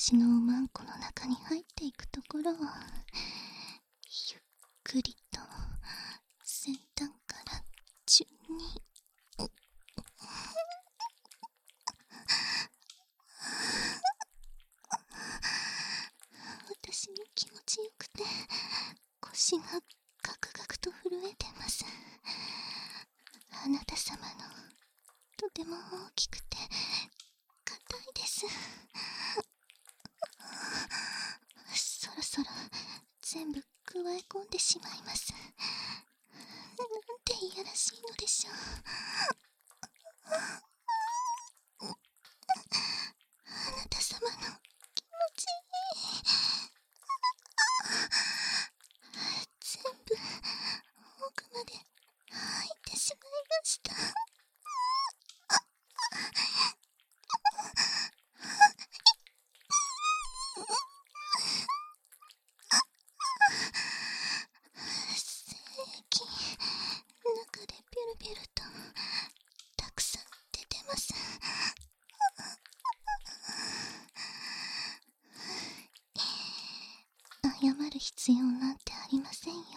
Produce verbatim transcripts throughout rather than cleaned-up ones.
私のおまんこの中に入っていくところを、ゆっくりと先端から順に私も気持ちよくて腰がガクガクと震えてます。あなた様のとても大きくて硬いです。そろそろ全部加え込んでしまいます。なんていやらしいのでしょう。あなた様の気持ちいい。全部奥まで入ってしまいました。精液中でピュルピュルとたくさん出てます。謝る必要なんてありませんよ。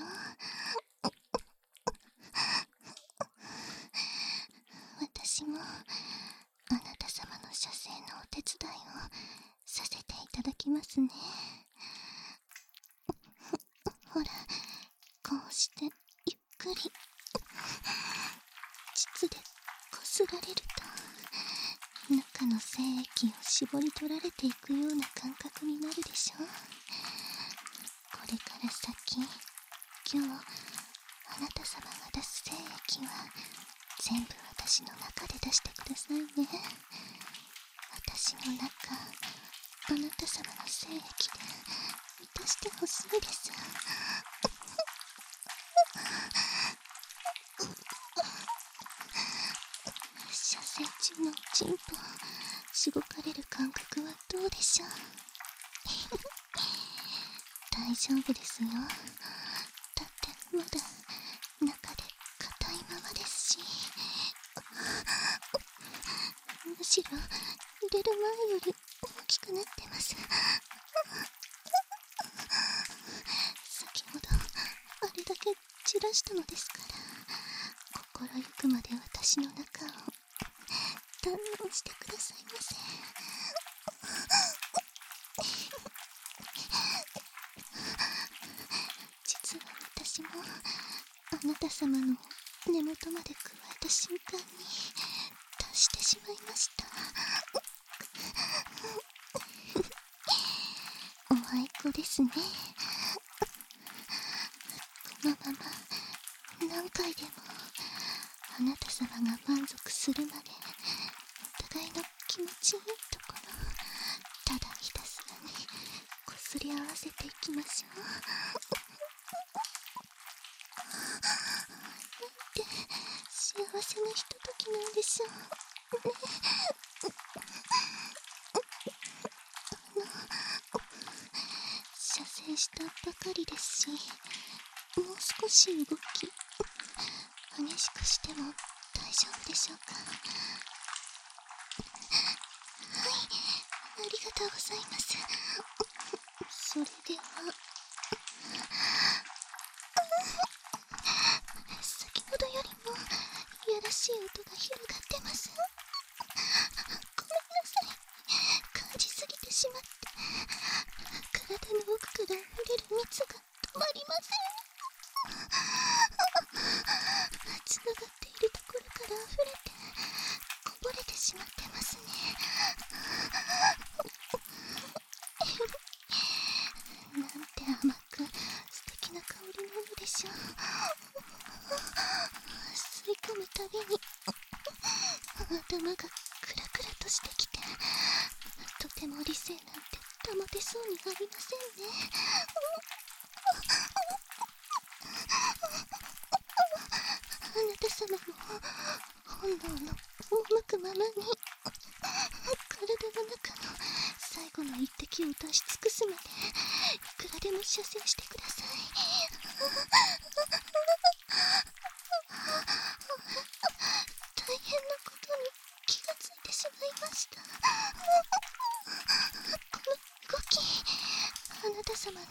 私もあなた様の射精のお手伝いをさせていただきますね。ほら、こうしてゆっくり膣でこすられると中の精液を絞り取られていくような感覚になるでしょう。これから先、今日あなた様が出す精液は全部私の中で出してくださいね。私の中、あなた様の精液で満たしてほしいです。射精中のチンポしごかれる感覚はどうでしょう。大丈夫ですよ。だってまだ中で硬いままですし、むしろ入れる前より大きくなってます。先ほどあれだけ散らしたのですから、心ゆくまで私の中を堪能してくださいませ。実は私もあなた様の根元まで加えた瞬間に達してしまいました。おあいこですね。このまま何回でもあなた様が満足するまでお互いの気持ちいいところをただひたすらにこすり合わせていきましょう。なんて幸せなひとときなんでしょうね。あの射精したばかりですし、もう少し動き激しくしても大丈夫でしょうか。はい、ありがとうございます。それでは先ほどよりもいやらしい音が広がってます。ごめんなさい、感じすぎてしまって体の奥から溢れる蜜が止まりません。つながっているところから溢れてこぼれてしまってますね。なんて甘く素敵な香りなのでしょう。吸い込むたびに頭がクラクラとしてきて、とても理性なんて保てそうにありませんね。あなた様の本能の赴くままに体の中の最後の一滴を出し尽くすまでいくらでも射精してください。大変なことに気がついてしまいました。この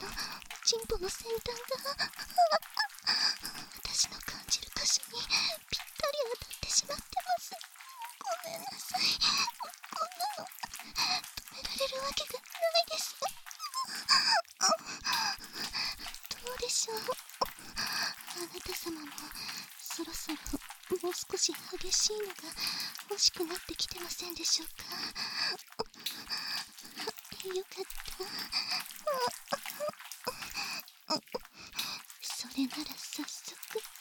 チンポの先端が私の感じる箇所にぴったり当たってしまってます。ごめんなさい。こんなの止められるわけがないです。どうでしょう。あなた様もそろそろもう少し激しいのが欲しくなってきてませんでしょうか。よかった。それなら早速。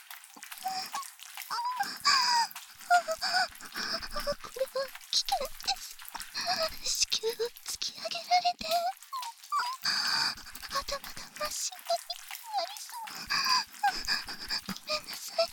これは危険です。子宮を突き上げられて頭が真っ白になりそう。ごめんなさい。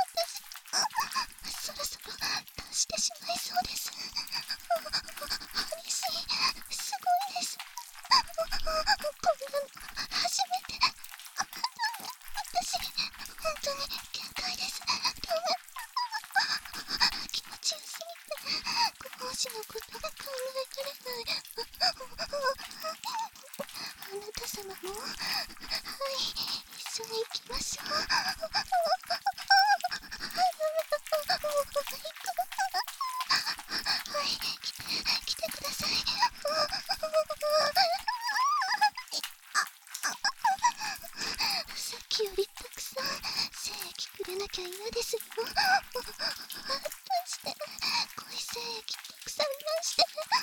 私そろそろ出してしまいそうです。激しい。すごいです。こんなの初めて。私本当に限界です。ダメ。気持ちよすぎてご奉仕のことが考えられない。あなた様も、はい、一緒に行きましょう。はい、来て、来てください。さっきよりたくさん精液くれなきゃ嫌ですよ。出して、濃い精液たくさん出して。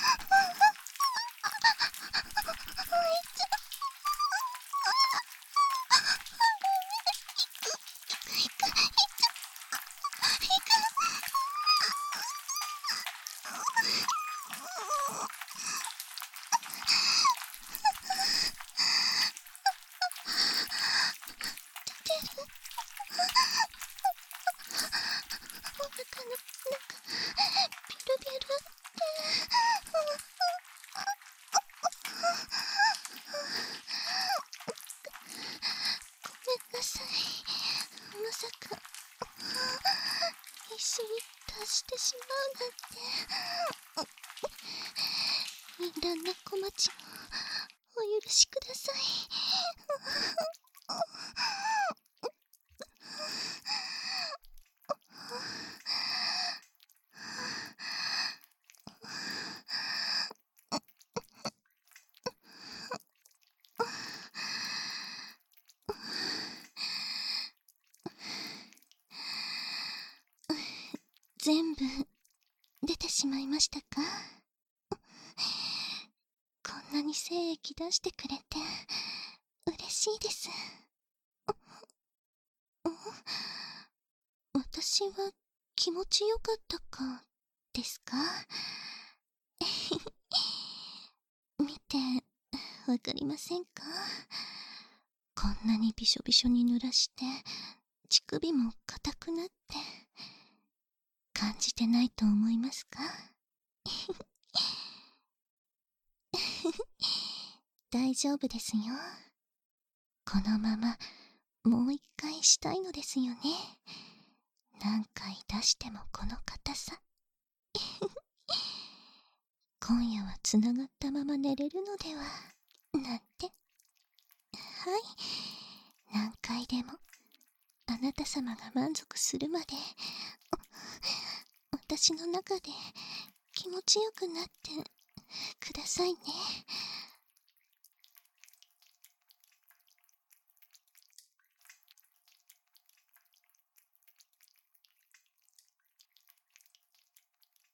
お腹の中、ビルビルって。ごめんなさい。まさか一緒に出してしまうなんて。淫乱な小町をお許しください。全部出てしまいましたか？こんなに精液出してくれて嬉しいです。私は気持ちよかったかですか？見てわかりませんか？こんなにびしょびしょに濡らして乳首も硬くなって感じてないと思いますか？大丈夫ですよ。このままもう一回したいのですよね。何回出してもこの硬さ。今夜はつながったまま寝れるのではなんて。はい、何回でもあなた様が満足するまで私の中で気持ちよくなってくださいね。